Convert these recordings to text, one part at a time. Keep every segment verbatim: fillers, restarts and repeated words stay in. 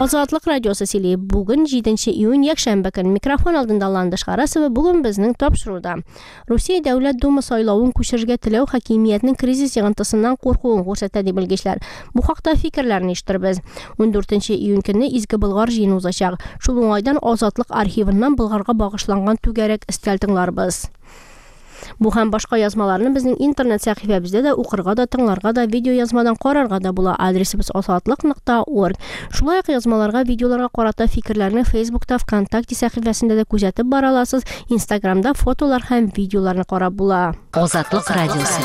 Azadlık Radyosu sili bugün жетінші июнь якшәмбе көн микрофон алдында Ландыш Карасова бүгін безнең тапшыруда. Русия Дәүләт Дума сайлауын күчерергә теләү хакимиятнең кризис йогынтысыннан куркуын күрсәтә дип белгечләр. Бу хакта фикерләрне ишеттербез. он дүртенче июнь көнне Изге Болгар җыены узачак. Шул уңайдан Азатлык архивыннан Болгарга багышланган түгәрәк истәл тыңларбыз. Бу һәм башка язмаларны безнең интернет сәхифәбездә дә укырга да, тыңларга да, видео язмадан карарга да була. Адресыбыз азатлык нокта орг. Шулай ук язмаларга, видеоларга карата фикерләрне Фейсбукта, ВКонтакте сәхифәсендә дә күзәтеп бара аласыз. Инстаграмда фотолар һәм видеоларны карап була. Азатлык радиосы.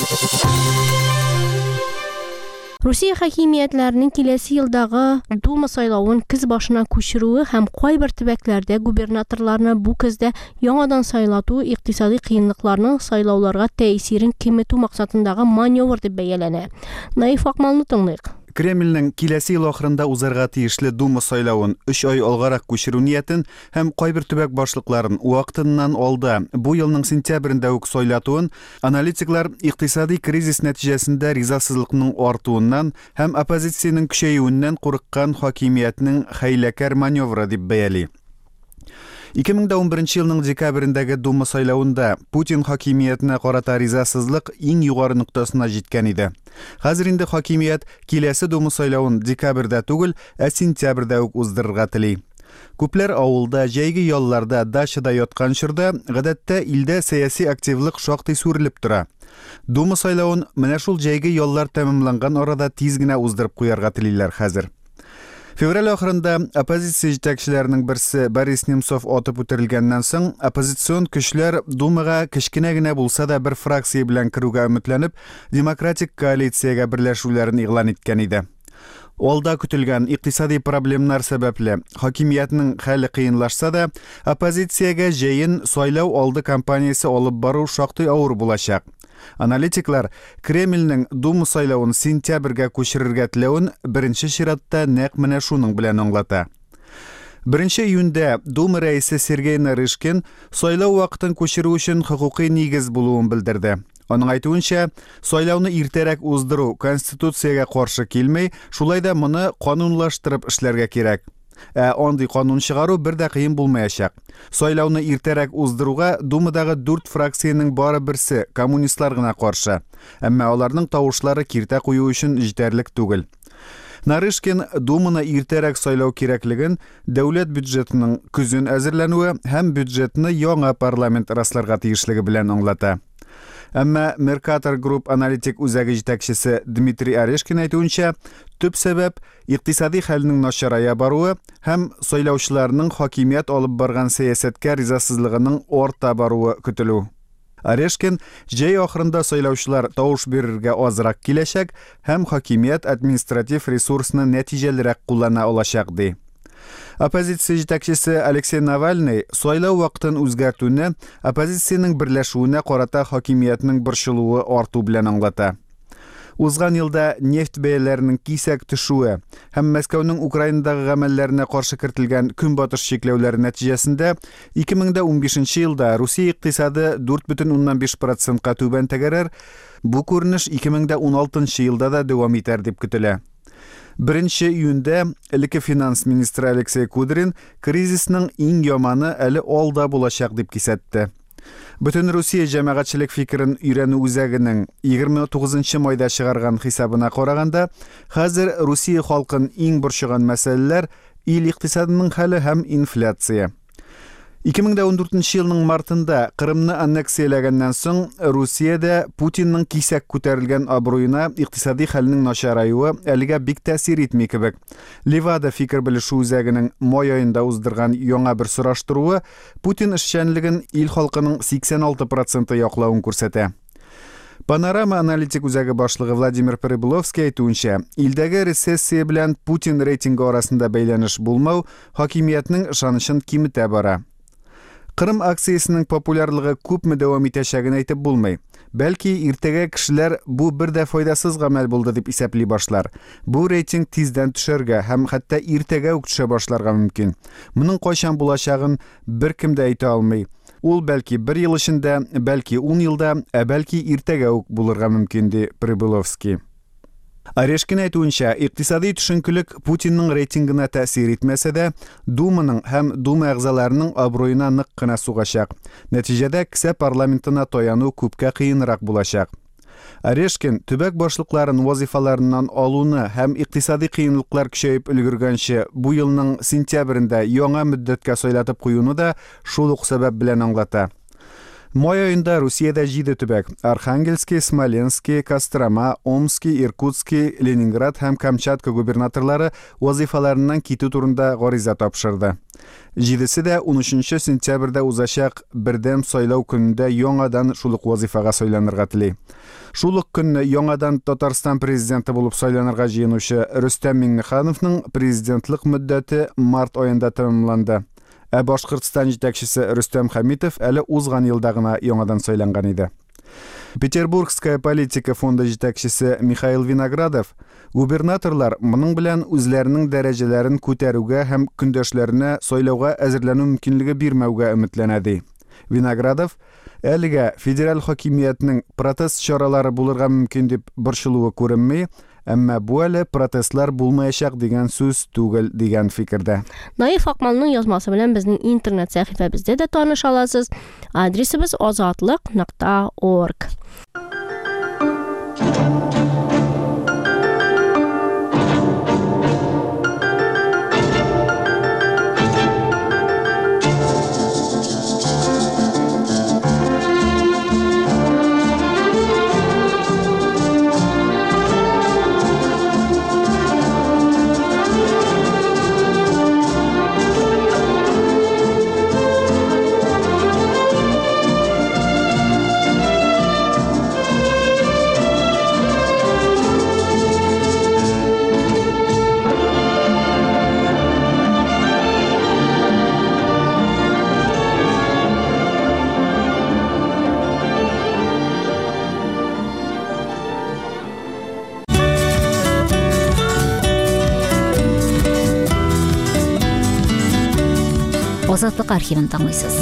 Русия хакимиятләренең киләсе елдагы Дума сайлавын көз башына күчерүе һәм кайбер төбәкләрдә губернаторларны бу көздә яңадан сайлату икътисади кыенлыкларның сайлауларга тәэсирен киметү максатындагы маневр дип бәяләнә. Наиф Акмалны тыңлыйк. Кремльнең киләсе ел ахырында узарга тиешле Дума сайлавын өч ай алгарак күчерү ниятен һәм кайбер төбәк башлыкларын вакытыннан алды. Бу елның сентябрендә үк сайлатуын аналитиклар икътисади кризис нәтиҗәсендә ризасызлыкның артуыннан һәм оппозициянең көчәюеннән курыккан хакимиятнең хәйләкәр маневры дип бәяли. ике мең он беренче елның декабрендәге Дума сайлавында Путин хакимиятенә карата ризасызлык иң югары ноктасына җиткән иде. Хәзер инде хакимият киләсе Дума сайлавын декабрьдә түгел, ә сентябрьдә үк уздырырга тели. Күпләр авылда, җәйге ялларда, дачада яткан чорда, гадәттә илдә сәяси активлык шактый сүрелеп тора. Дума сайлавын менә шул җәйге яллар тәмамланган арада тиз генә уздырып куярга телиләр хәзер. Февраль ахырында оппозиция җитәкчеләренең берсе Борис Немцов атып үтерелгәннән соң, оппозицион көчләр Думага кечкенә генә булса да бер фракция белән керүгә өметләнеп, демократик коалициягә берләшүләрен игълан иткән иде. Алда көтелгән икътисади проблемнар сәбәпле хакимиятнең хәле кыенлашса да, оппозициягә җәен сайлау алды кампаниясе алып бару шактый авыр булачак. Аналитиклар Кремльнең Дума сайлавын сентябрьгә күчерергә теләвен беренче чиратта нәкъ менә шуның белән аңлата. беренче июньдә Дума рәисе Сергей Нарышкин сайлау вакытын күчерү өчен хокукый нигез булуын белдерде. Аның әйтүенчә, сайлауны иртәрәк уздыру конституциягә каршы килмәй, шулай да моны канунлаштырып эшләргә кирәк. Ә андый канун чыгару бер дә кыен булмаячак. Сайлауны иртәрәк уздыруга Думадагы дүрт фракциянең бары берсе коммунистлар гына каршы. Әмма аларның тавышлары киртә кую өчен җитәрлек түгел. Нарышкин Думаны иртәрәк сайлау кирәклеген, дәүләт бюджетының күзен әзерләнүе һәм бюджетны яңа парламент расларга тиешлеге белән аңлата. Әмма Mercator Group аналитик үзәге җитәкчесе Дмитрий Орешкин әйтүенчә, төп сәбәп икътисади хәлнең начарая баруы һәм сайлаучыларның хакимият алып барган сәясәткә ризасызлыгының арта баруы көтелү. Орешкин җәй ахырында сайлаучылар тавыш бирергә азрак киләчәк һәм хакимият административ ресурсны нәтиҗәлерәк куллана алачак ди. Оппозиция җитәкчесе Алексей Навальный сайлау вакытын үзгәртүне оппозициянең берләшүенә карата хакимиятнең борчылуы арту белән аңлата. Узган елда нефть бәяләренең кисәк төшүе һәм Мәскәүнең Украинадагы гамәлләренә каршы кертелгән көнбатыш чикләүләре нәтиҗәсендә ике мең унбишенче елда Русия икътисады дүрт бөтен уннан биш процентка түбән тәгәрәр. Бу күренеш ике мең уналтынчы елда да дәвам итәр дип көтелә. беренче июньдә элекке финанс министры Алексей Кудрин кризисның иң яманы әле алда булачак дип кисәтте. Бөтен Русия җәмәгатьчелек фикерен өйрәнү үзәгенең егерме тугызынчы майда чыгарган хисабына караганда, хәзер Русия халкын иң борчыган мәсьәләләр ил икътисадының хәле һәм инфляция. ике мең ундүртенче елның мартында Кырымны аннексияләгәннән соң Русиядә Путинның кисәк күтәрелгән абруена икътисади хәлнең начараюы әлегә бик тәэсир итми кебек. Левада фикер белешү үзәгенең май аенда уздырган яңа бер сораштыруы Путин эшчәнлеген ил халкының сиксән алты проценты яклавын күрсәтә. Панорама аналитик үзәге башлыгы Владимир Прибыловский әйтүенчә, илдәге рецессия белән Путин рейтингы арасында бәйләнеш булмау хакимиятнең ышанычын киметә бара. Кырым акциясының популярлыгы күпме дәвам итәчәген әйтеп булмый. Бәлки иртәгә кешеләр бу бер дә файдасыз гамәл булды дип исәпли башлар. Бу рейтинг тиздән төшәргә һәм хәтта иртәгә үк төшә башларга мөмкин. Моның кайчан булачагын беркем дә әйтә алмый. Ул бәлки бер ел эчендә, бәлки ун елда, ә бәлки иртәгә үк булырга мөмкин ди Прибыловский. Орешкин әйтүенчә, икътисади төшенкелек Путинның рейтингына тәэсир итмәсә дә, Думаның һәм Дума әгъзаларының абруена нык кына сугачак. Нәтиҗәдә кесә парламентына таяну күпкә кыенрак булачак. Орешкин төбәк башлыкларын вазифаларыннан алуны һәм икътисади кыенлыклар көчәеп өлгергәнче бу елның сентябрендә яңа мөддәткә сайлатып куюны да шул ук сәбәп белән аңлата. Май айында Русиядә җиде төбәк – Архангельский, Смоленский, Кострома, Омский, Иркутский, Ленинград һәм Камчатка губернаторлары вазифаларыннан китү турында гариза тапшырды. Җидесе дә унөченче сентябрьдә узачак бердәм сайлау көнендә яңадан шул ук вазифага сайланырга тели. Шул ук көнне яңадан Татарстан президенты булып сайланырга җыенучы Рөстәм Миңнехановның президентлык мөддәте март аенда тәмамланды. Ә Башкортстан җитәкчесе Рөстәм Хәмитов әле узган елда гына яңадан сайланган иде. Петербургская политика фонды җитәкчесе Михаил Виноградов губернаторлар моның белән үзләренең дәрәҗәләрен күтәрүгә һәм көндәшләренә сайлауга әзерләнү мөмкинлеге бирмәүгә өметләнә ди. Виноградов әлегә федераль хакимиятның протест чаралары булырга мөмкин дип борчылуы күренми, әмма бу әле протестлар булмаячак дигән сүз түгел дигән фикердә. Наиф Акмалның язмасы белән безнең интернет сәхифәбездә дә таныша аласыз. Адресыбыз азатлык нокта орг. Азатлык архивын тыңлыйсыз.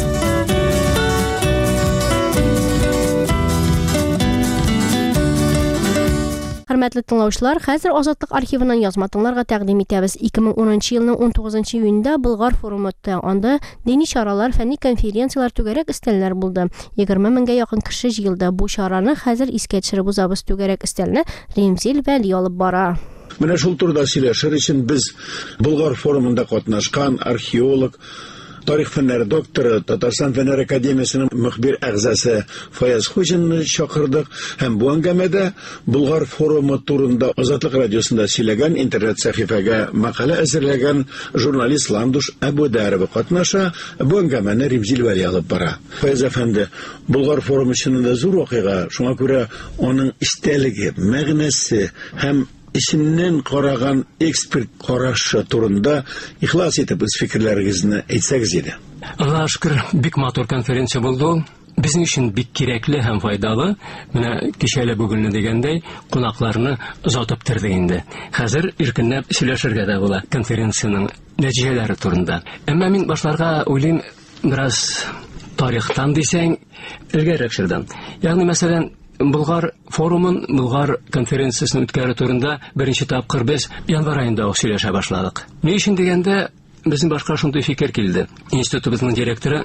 Хөрмәтле тыңлаучылар, хәзер Азатлык архивынан язма тыңларга тәкъдим итәбез. ике мең унынчы елның он тугызынчы июнендә Болгар форумы үтте. Анда дини чаралар, фәнни конференциялар, түгәрәк өстәлләр булды. егерме меңгә якын кеше җыелды. Бу чараны хәзер искә төшереп узабыз. Түгәрәк өстәлне Ремзил Вәли алып бара. Менә шул турыда сөйләшер өчен без Болгар форумында катнашкан археолог, тарих фәннәре докторы, Татарстан фәннәр академиясенең мөхбир әгъзасы Фаяз Хуҗинны чакырдык һәм бу әңгәмәдә Болгар форумы турында Азатлык радиосында сөйләгән, интернет сәхифәгә мәкалә әзерләгән журналист Ландуш Әбүдәрова катнаша. Бу әңгәмәне Ремзил Вәли алып бара. Фаяз әфәнде, Болгар форумы өчен зур вакыйга, шуңа күрә аның истәлеге, мәгънәсе һәм исемнән караган эксперт карашы турында ихлас итеп үз фикерләрегезне әйтсәгез иде. Аллаһка шөкер, бик матур конференция булды. Безнең өчен бик кирәкле һәм файдалы. Менә кичәле бүгенне дигәндәй кунакларны озатып торды инде. Хәзер иркенләп сөйләшергә дә була конференциянең нәтиҗәләре турында. Әмма мин башларга уйлыйм, бераз тарихтан дисәң, элгәрәк шырдан. Ягъни мәсәлән, Болгар форумын, Болгар конференциясын үткәрү турында беренче тапкыр без январь аенда ук сөйләшә башладык. Ни өчен дигәндә, безнең башка шундый фикер килде. Институтыбызның директоры,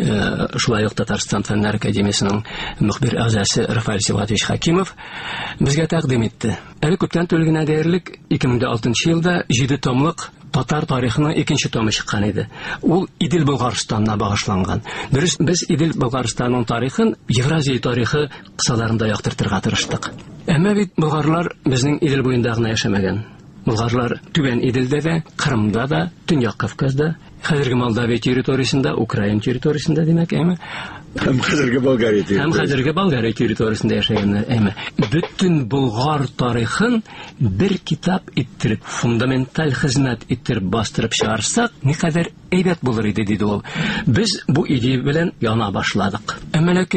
шулай ук Татарстан фәннәр академиясенең мөхбир әгъзасы Рафаэль Сибгатович Хакимов безгә тәкъдим итте. Әле күптән түгел диярлек ике мең алтынчы елда җиде томлык татар тарихының икенче томы чыккан иде. Ул Идел Болгарстанына багышланган. Дөрес, без Идел Болгарстанның тарихын Евразия тарихы кысаларында яктыртырга тырыштык. Әмма бит болгарлар безнең Идел буенда гына яшәмәгән. Болгарлар Түбән Иделдә дә, Кырымда да, Төньяк Кавказда, хәзерге Молдавия территориясендә, Украина территориясендә димәк, әйме? Һәм хәзерге Болгария территориясендә. Һәм хәзерге Болгария территориясендә яшәгәннәр, әйме. Бөтен Болгар тарихын бер китап иттереп, фундаменталь хезмәт иттереп бастырып чыгарсак, никадәр әйбәт булыр иде диде ул. Без бу идея белән яна башладык. Әмма ләкин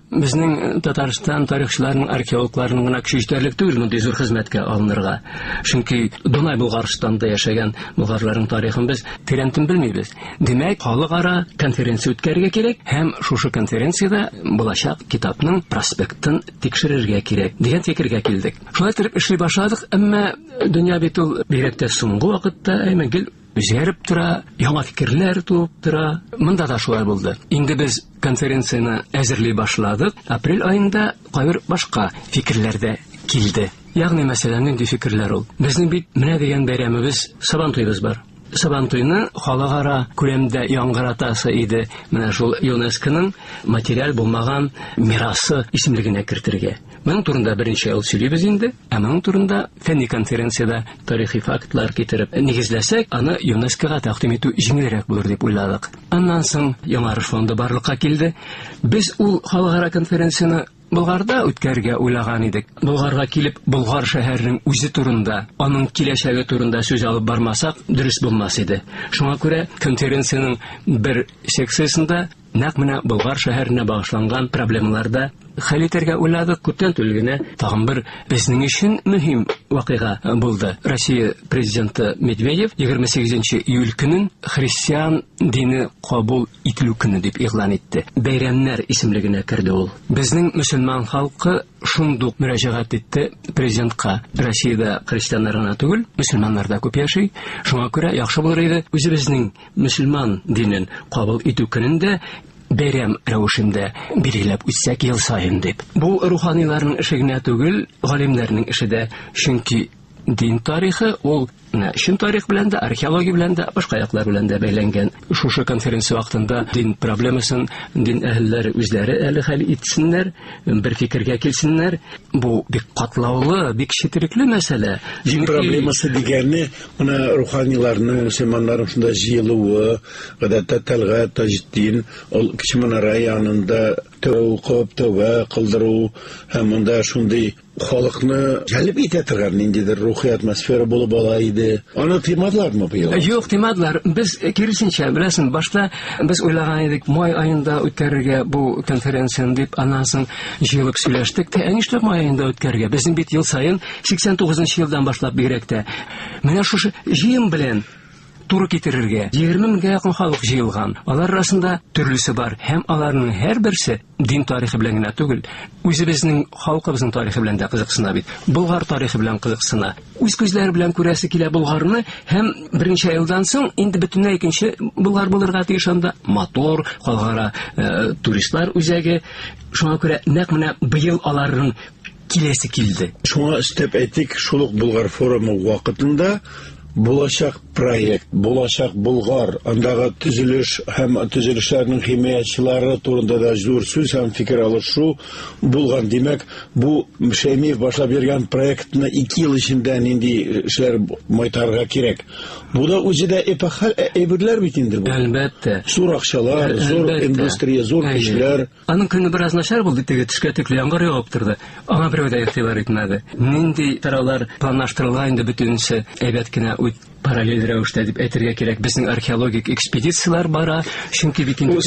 безнең Татарстан тарихчыларының, археологларының гына көче җитәрлек түгел мондый зур хезмәткә алынырга. Чөнки Дунай Булгарстанда яшәгән болгарларның тарихын без тирәнтен белмибез. Димәк, халыкара конференция үткәрергә кирәк һәм шушы конференциядә булачак китапның проспектын тикшерергә кирәк дигән фикергә килдек. Шулай итеп эшли башладык, әмма дөнья бит ул бигрәк тә соңгы вакытта әймәгел үзгәреп тора, яңа фикерләр туып тора. Монда да шулай булды. Инде без конференцияны әзерли башладык. Апрель айында кайбер башка фикерләр дә килде. Ягъни мәсәлән, нинди фикерләр ул? Безнең бит менә дигән бәйрәмебез Сабантуйбыз бар. Сабантуйны халыкара күләмдә яңгыратасы иде. Менә шул ЮНЕСКОның материаль булмаган мирасы исемлегенә кертергә. Моның турында беренче ел сөйлибез инде, ә моның турында фәнни конференциядә тарихи фактлар китереп нигезләсәк, аны ЮНЕСКОга тәкъдим итү җиңелрәк булыр дип уйладык. Аннан соң Яңарыш фонды барлыкка килде. Без ул халыкара конференцияны Булгарда үткәргә уйлаган идек. Булгарга килеп, Болгар шәһәренең үзе турында, аның киләчәге турында сүз алып бармасак, дөрес булмас иде. Шуңа күрә конференциянең бер секциясендә нәкъ менә Болгар шәһәренә багышланган проблемаларда хәл итәргә уйладык. Күптән түгел тагын бер безнең өчен мөһим вакыйга булды. Россия президенты Медведев егерме сигезенче июль көнен христиан дине кабул ителү көне дип игълан итте. Бәйрәмнәр исемлегенә керде ул. Безнең мөселман халкы шундук мөрәҗәгать итте президентка. Россиядә христианнар гына түгел, мөселманнар да күп яши. Шуңа күрә яхшы булыр иде үзебезнең мөселман динен кабул итү көнендә бәйрәм рәвешендә билгеләп үтсәк ел саен дип. Бу руханиларның эше генә түгел, галимнәрнең эше дә, чөнки дин тарихы ул шин тарих белән дә, археология белән дә, башка яклар белән дә бәйләнгән. Шушы конференция вакытында дин проблемасын дин әһелләре үзләре әле хәл итсеннәр, бер фикергә килсеннәр. Бу бик катлаулы, бик четерекле мәсьәлә. Дин проблемасы дигәнне, моны руханиларның, мөселманнарның шунда җыелуы, гадәттә Тәлгать Таҗетдин, ул Кече Манара янында тәвәккуф, тәвә кылдыру һәм монда шундый халыкны җәлеп итә торган ниндидер рухи атмосфера булып ала иде. Аны тыймадылармы быел? Юк, тыймадылар. Без киресенчә, беләсең, башта без уйлаган идек, май айында үткәрергә бу конференцияны дип, аннан соң җыелып сөйләштек. Ә нишләп май айында үткәрергә? Безнең бит ел саен сиксән тугызынчы елдан башлап бигрәк тә менә шушы җыен белән туры китерергә егерме меңгә якын халык җыелган. Алар арасында төрлесе бар, һәм аларның һәрберсе дин тарихы белән генә түгел, үзебезнең халкыбызның тарихы белән дә кызыксына бит. Болгар тарихы белән кызыксына. Үз күзләре белән күрәсе килә Болгарны, һәм беренче елдан соң инде бөтенләй икенче Болгар булырга тиеш анда матур, халыкара э, туристлар үзәге. Шуңа күрә нәкъ менә быел аларның киләсе килде. Шуңа өстәп әйтик, шулык Болгар форумы вакытында булачак проект, булачак Болгар, андагы төзелеш һәм төзелешләрнең химиячылары турында да зур сүз һәм фикер алышу булган. Димәк, бу Шәймиев башлап бергән проектны ике ел эчендә нинди эшләр майтарга кирәк. Бу да үзе дә эпохаль әйберләр бит инде бу. Әлбәттә. Зур акчалар, зур индустрия, зур кешеләр. Аның көне бераз начар булды, теге төшкә тикле яңгыр явып торды. Аңа берәү дә игътибар итмәде. Нинди таралар планлаштырылган инде бөтенсе әйбәт кенә параллель рәвештә дип әйтергә кирәк. Безнең археологик экспедициялар бара, чөнки бит инде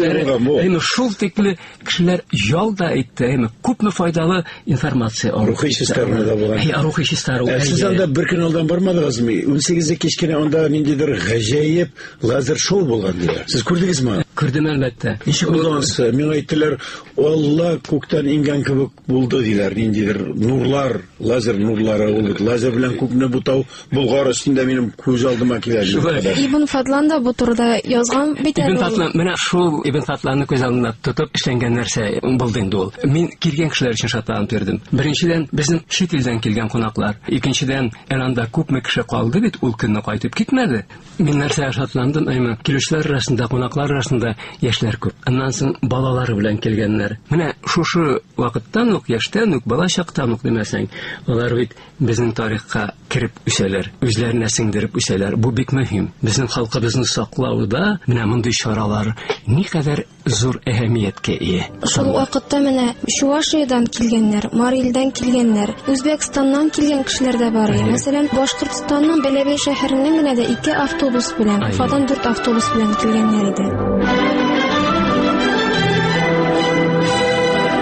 әйме шул тикле кешеләр ялда әйтте, әйме күпме файдалы информация алып. Рухи чистарны да булган. Әй, рухи чистару. Сез анда бер көн алдан бармадыгызмы? он сигездә кичкенә анда ниндидер гаҗәеп лазер шоу булган диләр. Сез күрдегезме? Күрдем, әлбәттә. Ничек булгансы? Мин әйттеләр, Алла күктән ингән кебек булды диләр. Ниндидер нурлар, лазер нурлары булды. Лазер белән күпне бутау Болгар өстендә минем күз алдыма килә. Ибн Фатлан да бу турыда язган бит. Ибн Фатлан, менә шул Ибн Фатланны күз алдына тотып эшләнгән нәрсә булды инде ул. Мин килгән кешеләр өчен шатланып тордым. Беренчедән, безнең чит илдән килгән кунаклар. Икенчедән, анда күпме кеше калды бит, ул көнне кайтып китмәде. Мин нәрсә шатландым, әйме, килүчеләр арасында, кунаклар арасында яшьләр күп. Аннан соң балалары белән килгәннәр. Менә шушы вакыттан ук, яшьтән ук, бала чактан ук димәсәң, алар бит безнең тарихка кирип үсәләр, үзләренә сеңдереп үсәләр. Бу бик мөһим. Безнең халкыбызны саклауда менә мондый чаралар никадәр зур әһәмияткә ия. Шул вакытта менә Чувашиядән килгәннәр, Марилдән килгәннәр, Үзбәкстаннан килгән кешеләр дә бар. Мәсәлән, Башкортстанның Бәләбәй шәһәреннән генә дә ике автобус белән, Уфадан дүрт автобус белән килгәннәр иде.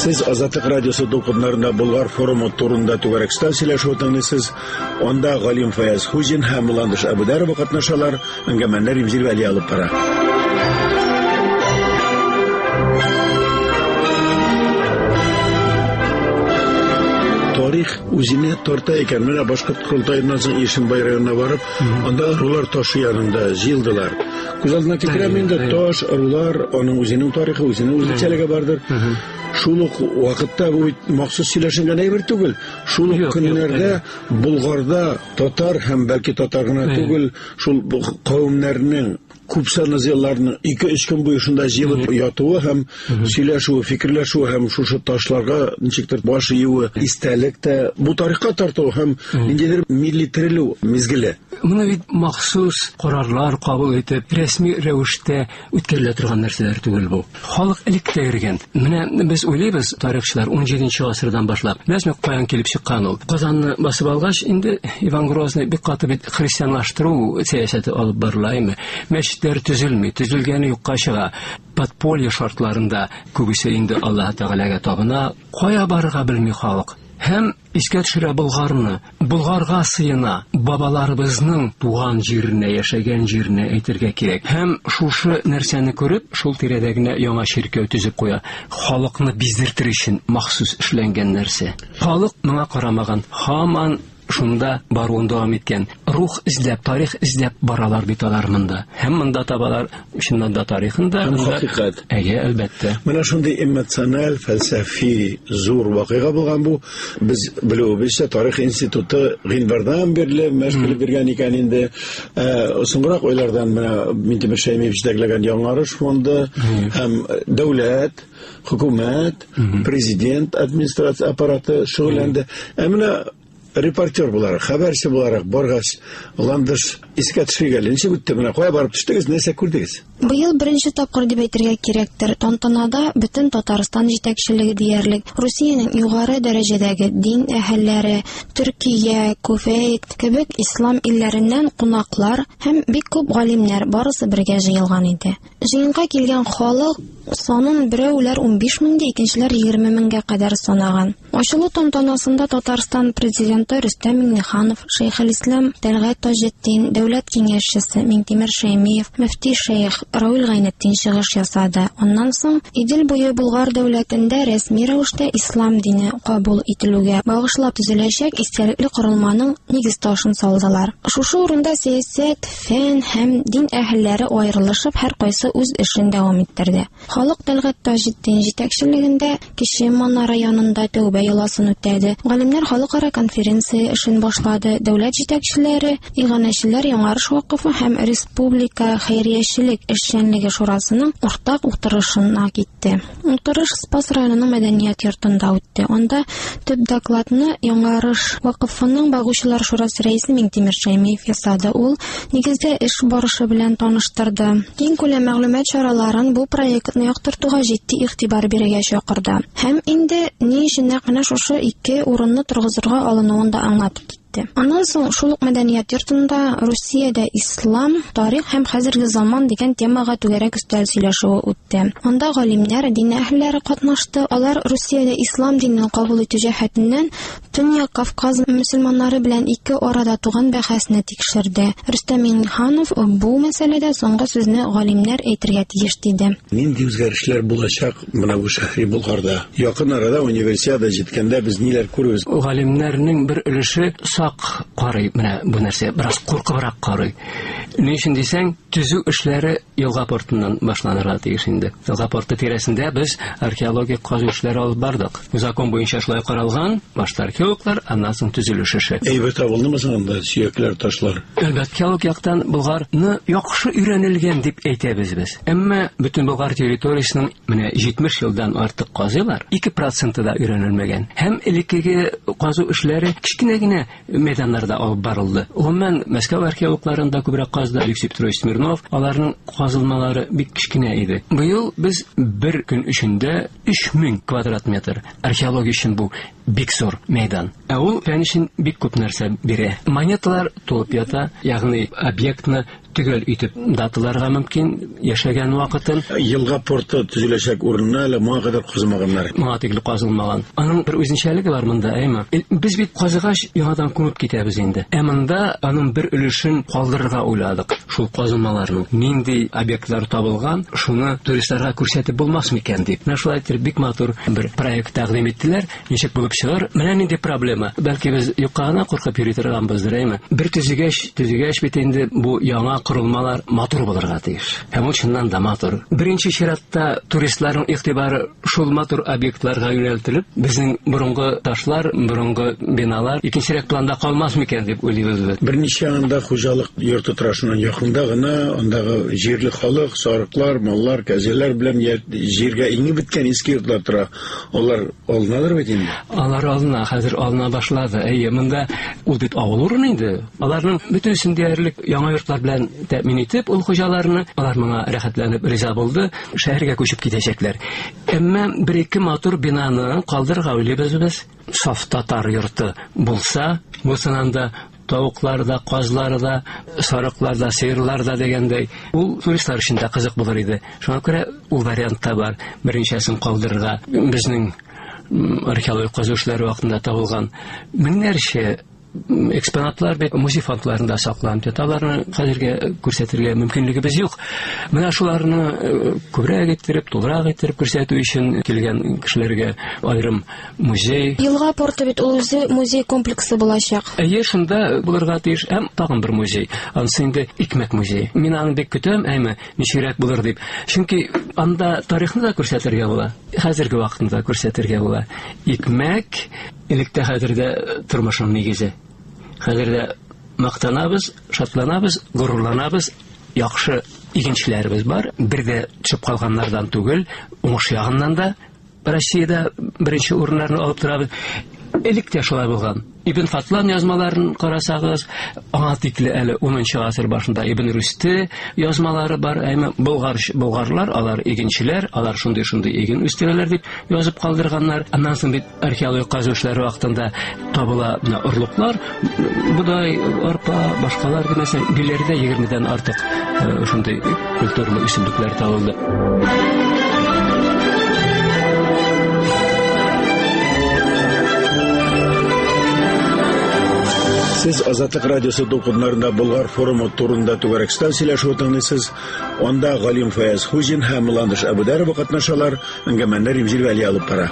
Сез Азатлык радиосы документарында Болгар форумы турында түгәрәк сөйләшү үтәңнесез. Анда Галим Фаяз Хуҗин һәм Ландыш Абударов катнашалар. Әңгәмәләр Римзил Вәли алып бара. Тарих үзенә тарта икән. Менә Башкорт Курултаеннан соң Ишембай районына барып, анда рулар ташы янында җыелдылар. Күз алдына китерәм инде таш, рулар, аның үзенең тарихы, үзенең үзенчәлеге бардыр. Шул ук вакытта бу махсус сөйләшенгән әйбер түгел. Шул ук көннәрдә Болгарда татар һәм бәлки татар гына түгел, шул кавемнәрнең күп саны зыялларның ике-өч көн буе шунда җыелып ятуы һәм сөйләшүе, фикерләшүе һәм шушы ташларга ничектер баш июе, истәлек тә бу тарихка тарту һәм ниндидер милли терелү мизгеле. Моны бит махсус карарлар кабул итеп, рәсми рәвештә үткәрелә торган нәрсәләр түгел бу. Халык электә йөргән. Менә без уйлыйбыз, тарихчылар ун җиденче гасырдан башлап, мәсәлән, каян килеп чыккан ул. Казанны басып алгач, инде Иван Грозный бик каты бит христианлаштыру сәясәте алып барылаймы? Мәчетләр төзелми, төзелгәне юкка чыга. Подполье шартларында күбесе инде Аллаһ Тәгаләгә табына, кая барырга белми халык. Һәм искә төшерә Болгарны, Болгарга сыена, бабаларыбызның туган җиренә, яшәгән җиренә әйтергә кирәк. Һәм шушы нәрсәне күреп, шул тирәдә генә яңа ширкәү төзеп куя. Халыкны биздертер өчен махсус эшләнгән нәрсә. Халык моңа карамаган, һаман шунда баруын дәвам иткән. Рух эзләп, тарих эзләп баралар бит алар монда. Һәм монда табалар чыннан да тарихында хакыйкать. Әйе, әлбәттә. Менә шундый эмоциональ, фәлсәфи зур вакыйга булган бу. Без белүебезчә тарих институты гыйнвардан бирле мәшгуль биргән икән инде. Соңрак ойлардан менә Минтимер Шәймиев җитәкләгән Яңарыш фонды һәм дәүләт, хөкүмәт, президент администрация аппараты шөгыльләнде. Ә менә репортер буларак, хәбәрче буларак баргач, Ландыш искә төшергә ничек үтте? Менә кая барып төштегез, нәрсә күрдегез? Быел беренче тапкыр дип әйтергә кирәктер. Тантанада бөтен Татарстан җитәкчелеге диярлек, Русиянең югары дәрәҗәдәге дин әһелләре, Төркия, Кувейт кебек ислам илләреннән кунаклар һәм бик күп галимнәр барысы бергә җыелган иде. Җыенга килгән халык санын берәүләр ун биш мең, икенчеләр егерме меңгә кадәр санаган. Ачылу тантанасында Татарстан президенты Рөстәм Миңнеханов, Шәйхелислам Тәлгать Таҗетдин, дәүләт киңәшчесе Минтимер Шәймиев, мөфти шейх Рауил Гайнетдин чыгыш ясады. Аннан соң Идел буе Болгар дәүләтендә рәсми рәвештә ислам дине кабул ителүгә багышлап төзеләчәк истәлекле корылманың нигез ташын салдылар. Шушы урында сәясәт, фән һәм дин әһелләре аерылышып, һәр кайсы үз эшен дәвам иттерде. Халык Тәлгать Таҗетдин җитәкчелегендә Кече Манара янында тәүбә яласын үтәде. Галимнәр халыкара конференция эшен башлады. Дәүләт җитәкчеләре, иганәчеләр Яңарыш вакыфы һәм Республика хәйриячелек эшчәнлеге шурасының уртак утырышына китте. Утырыш Спас районының мәдәният йортында үтте. Анда төп докладны Яңарыш вакыфының багучылар шурасы рәисе Минтимер Шәймиев ясады. Ул нигездә эш барышы белән таныштырды. Киң күләм мәгълүмат чараларын бу проектны яктыртуга җитди игътибар бирергә чакырды. Һәм инде ни өчен нәкъ шушы ике урынны торгызырга алынуын да аңлатып китте. Аннан соң шул ук мәдәният йортында Русиядә ислам, тарих һәм хәзерге заман дигән темага түгәрәк өстәл сөйләшүе үтте. Анда галимнәр, дин әһелләре катнашты. Алар Русиядә ислам динен кабул итү җәһәтеннән Төньяк Кавказ мөселманнары белән ике арада туган бәхәсне тикшерде. Рөстәм Миңнеханов бу мәсьәләдә соңгы сүзне галимнәр әйтергә тиеш диде. Нинди үзгәрешләр булачак менә бу шәһри Болгарда? Якын арада универсиада җиткәндә без ниләр күрәбез? Галимнәрнең бер өлеше сак карый, менә бу нәрсә бераз куркыбрак карый. Ни өчен дисәң, төзү эшләре Елга портыннан башланырга тиеш инде. Елга порты тирәсендә без археологик казу эшләре алып бардык. Закон буенча шулай каралган, башта археологлар, аннан соң төзелеш эше. Әйбәт табылдымы анда сөякләр, ташлар? Әлбәттә, ул яктан Болгарны яхшы өйрәнелгән дип әйтәбез без. Әмма бөтен Болгар территориясының менә җитмеш елдан артык казыйлар, ике проценты да өйрәнелмәгән. Һәм элеккеге казу эшләре кичкенә генә мәйданнарда алып барылды. Гомумән Мәскәү археологларында күбрәк казды Алексей Петрович Смирнов, аларның казылмалары бик кичкенә иде. Быел без бер көн эчендә өч мең квадрат метр археология өчен бу бик зур мәйдан. Ә ул фән өчен бик күп нәрсә бирә. Монеталар тулып ята, ягъни объектны төгәл итеп даталарга мөмкин, яшәгән вакытын. Елга порты төзеләчәк урынына әле моңа кадәр казылмаганнар. Моңа тикле казылмаган. Аның бер үзенчәлеге бар монда, әйме. Без бит казыгач яңадан күмеп китәбез инде. Ә монда аның бер өлешен калдырырга уйладык. Шул казылмаларның нинди объектлар табылган, шуны туристларга күрсәтеп булмас микән дип. Менә шулай итеп бик матур бер проект тәкъдим иттеләр. Ничек булып чыгар? Менә нинди проблема. Бәлки без юкка гына куркып йөри торганбыздыр, әйме. Бер төзегәч, төзегәч бит инде бу яңа корылмалар матур булырга тиеш. Һәм ул чыннан да матур. Беренче чиратта туристларның игътибары шул матур объектларга юнәлтелеп, безнең борынгы ташлар, борынгы биналар икенчерәк планда калмас микән дип уйлыйбыз. Берничә анда хуҗалык йорты торашыннан якында гына андагы җирле халык, сарыклар, маллар, кәзәләр белән җиргә иңе биткән иске йортлар тора. Алар алыналар бит инде. Алар алына, хәзер алына башлады. Әйе, монда ул бит авыл урыны инде. Аларның бөтенсен диярлек яңа йортлар белән тәэмин итеп, ул хуҗаларны, алар моңа рәхәтләнеп риза булды, шәһәргә күчеп китәчәкләр. Әмма бер-ике матур бинаны калдырырга уйлыйбыз без. Саф татар йорты булса, булсанан да тавыклар да, казлар да, сарыклар да, сыерлар да дигәндәй, ул туристлар өчен дә кызык булыр иде. Шуңа күрә ул вариант та бар. Беренчәсен калдырырга безнең археологик казучылар вакытында табылган меңнәрчә экспонатлар бит музей фондларында сакланып ята. Аларны хәзергә күрсәтергә мөмкинлегебез юк. Менә шуларны күбрәк иттереп, тулырак иттереп күрсәтү өчен килгән кешеләргә аерым музей. Елга порты бит ул үзе музей комплексы булачак. Әйе, шунда булырга тиеш. Һәм тагын бер музей. Анысы инде икмәк музей. Мин аны бик көтәм, әйме, ничегрәк булыр дип. Чөнки анда тарихны да күрсәтергә була. Хәзерге вакытында күрсәтергә була. Икмәк электә хәзердә тормышның нигезе. Хәзердә мактанабыз, шатланабыз, горурланабыз, яхшы игенчеләребез бар. Бер дә төшеп калганнардан түгел, уңыш ягыннан да Россиядә беренче урыннарны алып торабыз. Электә шулай булган. Ибн Фатлан язмаларын карасагыз, аңа тикле әле унынчы гасыр башында Ибн Рүсте язмалары бар. Әйме болгар болгарлар, алар игенчеләр, алар шундый-шундый иген үстерәләр дип язып калдырганнар. Аннан соң бит археологик казучылар вакытында табыла орлыклар, будай, арпа, башкалар димәсәң, биләрдә егермедән артык шундый культуралы үсемлекләр табылды. Сез Азатлык радиосы докладларында Болгар форумы турында түгәрәк сөйләшү тыңлыйсыз. Анда Галим Фаяз Хуҗин һәм Ландыш Әбүдәров катнашалар. Әңгәмәләр Римҗил Вәли алып бара.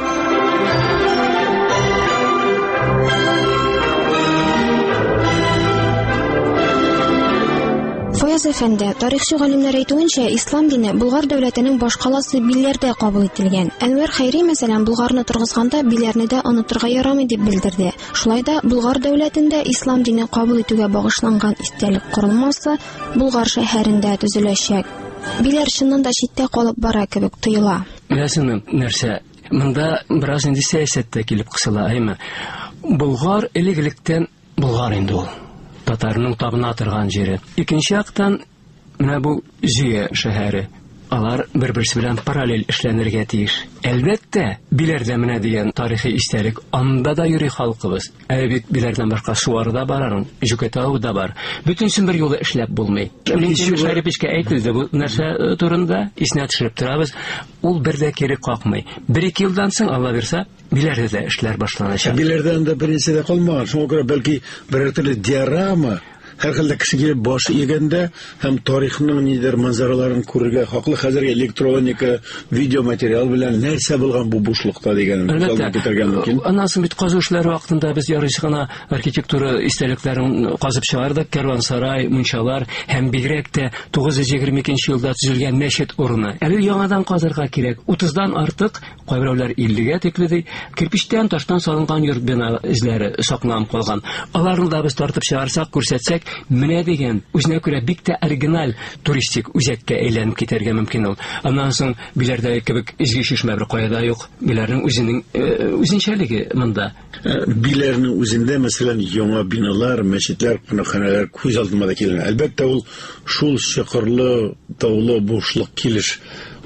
Фаяз әфәнде, тарихчы галимнәр әйтүенчә, ислам дине Болгар дәүләтенең башкаласы билләрдә кабул ителгән. Әнвәр Хәйри мәсәлән Болгарны торгызганда билләрне дә онытырга ярамый дип белдерде. Шулай да Болгар дәүләтендә ислам дине кабул итүгә багышланган истәлек корылмасы Болгар шәһәрендә төзеләчәк. Билләр чыннан да читтә калып бара кебек тоела. Мәсәлән, нәрсә? Монда бераз инде сәясәттә килеп кысыла, әйме. Болгар элек-электән Болгар инде ул. Татарның табына торган җире. Икенче яктан, менә бу Зөя шәһәре. Алар бер-берсе белән параллель эшләнергә тиеш. Әлбәттә, биләрдә менә дигән тарихи истәлек анда да йөри халкыбыз. Ә бит биләрдән башка Шуары да бар, Жүкетау да бар. Бөтенсен бер юлы эшләп булмый. Ленин Шәрипичкә әйтелде бу нәрсә турында, исенә төшереп торабыз. Ул бер дә кире какмый. Бер-ике елдан соң Алла бирсә, биләрдә дә эшләр башланачак. Биләрдән дә беренче дә калмаган. Шуңа күрә бәлки бер төрле диорама һәрхәлдә кешегә баш игәндә һәм тарихның нидер манзараларын күрергә хаклы. Хәзер электроника, видеоматериал белән нәрсә булган бу бушлыкта дигән мисалны китергә мөмкин. Аннан соң бит казучылар вакытында без ярыйсы гына архитектура истәлекләрен казып чыгардык. Кәрвансарай, мунчалар һәм бигрәк тә тугыз йөз егерме икенче елда төзелгән мәчет урыны. Әле яңадан казырга кирәк. утыздан артык, кайберәүләр иллегә тикле ди, кирпичтән, таштан салынган йорт бина эзләре сакланып калган. Аларны да без тартып чыгарсак, күрсәтсәк, менә дигән үзенә күрә бик тә оригиналь туристик үзәккә әйләнеп китәргә мөмкин ул. Аннан соң биләрдәге кебек изге шишмә бер кайда юк. Биләрнең үзенең үзенчәлеге монда. Биләрнең үзендә мәсәлән яңа биналар, мәчетләр, кунакханәләр күз алдыма да килә. Әлбәттә ул шул чокырлы, таулы бушлык килеш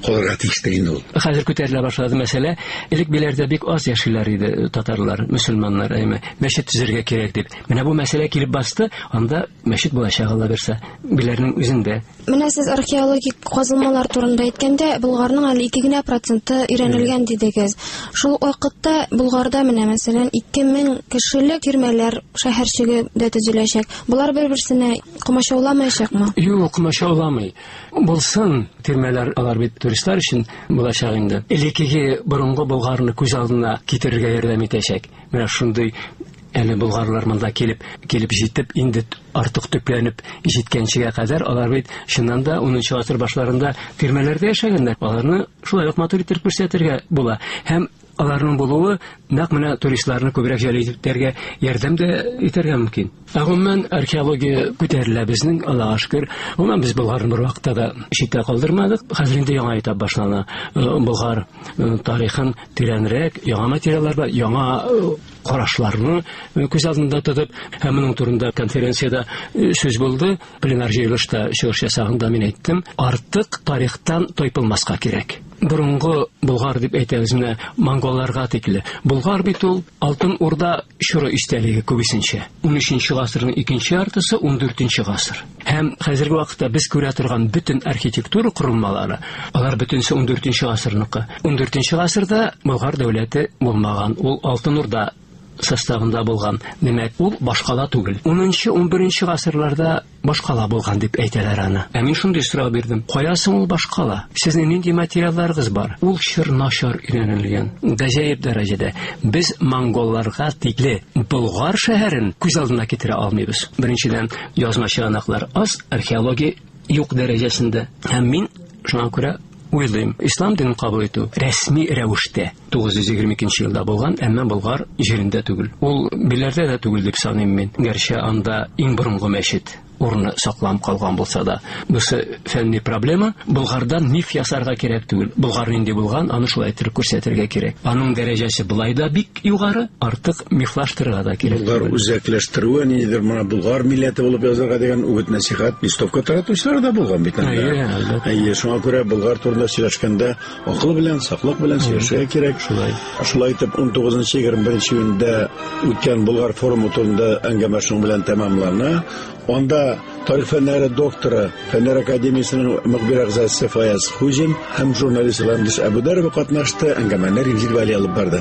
калырга тиеш инде ул. Хәзер күтәрелә башлады мәсьәлә. Элек биләрдә бик аз яшиләр иде татарлар, мөселманнар, әйме, мәчет төзергә кирәк дип. Менә бу мәсьәлә килеп басты, анда мәчет булачак Алла берсә, биләрнең үзендә. Менә сез археологик казылмалар турында әйткәндә, Булгарның әле ике генә проценты өйрәнелгән дидегез. Шул вакытта Булгарда менә мәсәлән ике мең кешелек тирмәләр шәһәрчеге дә төзеләчәк. Булар бер-берсенә комачауламаячакмы? Юк, комачауламый. Булсын, тирмәләр алар бит туристлар өчен булачак инде. Элекеге борынгы Булгарны күз алдына китерергә ярдәм итәчәк. Менә шундый әле болгарлар монда килеп, килеп җитеп, инде артык төпләнеп җиткәнчегә кадәр алар бит чыннан да унынчы гасыр башларында тирмәләрдә яшәгәннәр. Аларны шулай ук матур итеп күрсәтергә була. Һәм аларның булуы нәкъ менә туристларны күбрәк җәлеп ярдәм дә итәргә мөмкин. Гомумән археология күтәрелә безнең, Аллага шөкер. Гомумән без Булгарны бер вакытта да читтә калдырмадык. Хәзер инде яңа этап башлана. Булгар тарихын тирәнрәк, яңа материалларда, яңа карашларны күз алдында тотып, һәм моның турында конференциядә сүз булды. Пленар җыелышта чыгыш ясаганда мин әйттем, артык тарихтан тайпылмаска кирәк. Борынгы Булгар дип әйтәбез менә монголларга тикле. Булгар бит ул Алтын Урда чоры истәлеге күбесенчә. унөченче гасырның икенче яртысы, ундүртенче гасыр. Һәм хәзерге вакытта без күрә торган бөтен архитектура корылмалары, алар бөтенсе ундүртенче гасырныкы. ундүртенче гасырда Булгар дәүләте булмаган. Ул Алтын Урда составында булган. Демәк, ул башкала түгел. унынчы унберенче гасырларда башкала булган дип әйтәләр аны. Ә мин шундый сорау бирдем. Каясың ул башкала? Сезнең нинди материалларыгыз бар? Ул чыр начар өйрәнелгән. Гаҗәеп дәрәҗәдә. Без монголларга тикле Булгар шәһәрен күз алдына китерә алмыйбыз. Беренчедән, язма чыганаклар аз, археология юк дәрәҗәсендә. Һәм мин шуңа күрә уйлыйм, ислам динен кабул итү рәсми рәвештә тугыз йөз егерме икенче елда булган, әмма Булгар җирендә түгел. Ул биләрдә дә түгел дип саныйм мин. Гәрчә анда иң борынгы мәчет урыны сакланып калган булса да, бусы фәнни проблема. Булгардан миф ясарга кирәк түгел. Булгар нинди булган, аны шулай итеп күрсәтергә кирәк. Аның дәрәҗәсе булай да бик югары, артык мифлаштырырга да кирәк. Булгар үзәкләштерүе, нидер моны Булгар милләте булып язарга дигән үгет нәсихат, листовка таратучылар да булган бит анда. Әйе, шуңа күрә Булгар турында сөйләшкәндә акыл белән, саклык белән сөйләшергә кирәк. Шулай. Шулай итеп унтугызынчы егерме беренче июньдә үткән Булгар форумы турында әңгәмәшең белән тәмамлана. Анда тарих фәннәре докторы, Фәннәр академиясының мөхбир әгъзасы Фаяз Хуҗин һәм журналист Ландыш Әбүдәров катнашты. Әңгәмәне Римзил Вәли алып барды.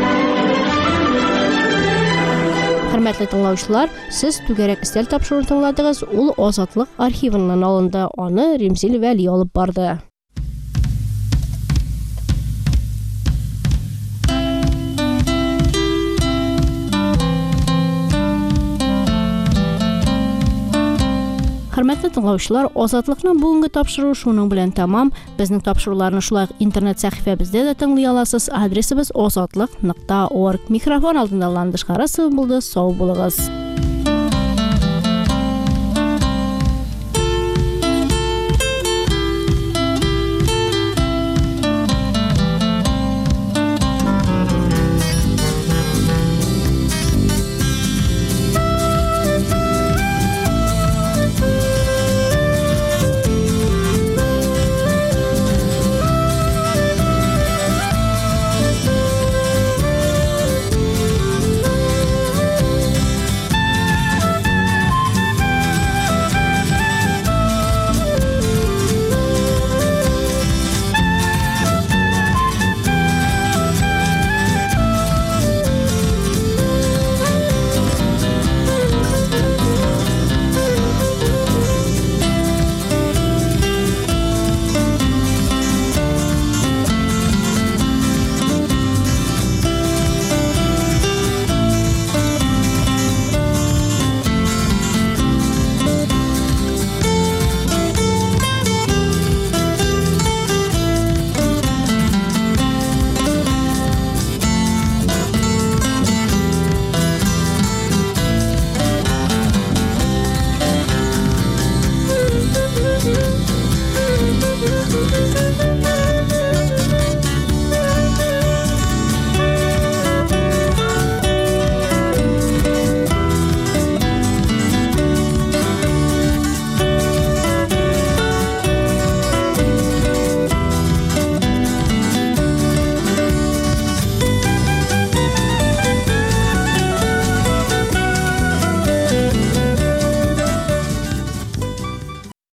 Хөрмәтле тыңлаучылар, сез түгәрәк истәл тапшыруын тыңладыгыз. Ул Азатлык архивыннан алынды. Аны Римзил Вәли алып барды. Хөрмәтле тыңлаучылар, Азатлыкның бүгенге тапшыруы шуның белән тәмам. Безнең тапшыруларны шулай интернет сәхифәбездә дә тыңлый аласыз. Адресыбыз азатлык нокта орг. Микрофон алдында Ландыш Карасов булды. Сау булыгыз.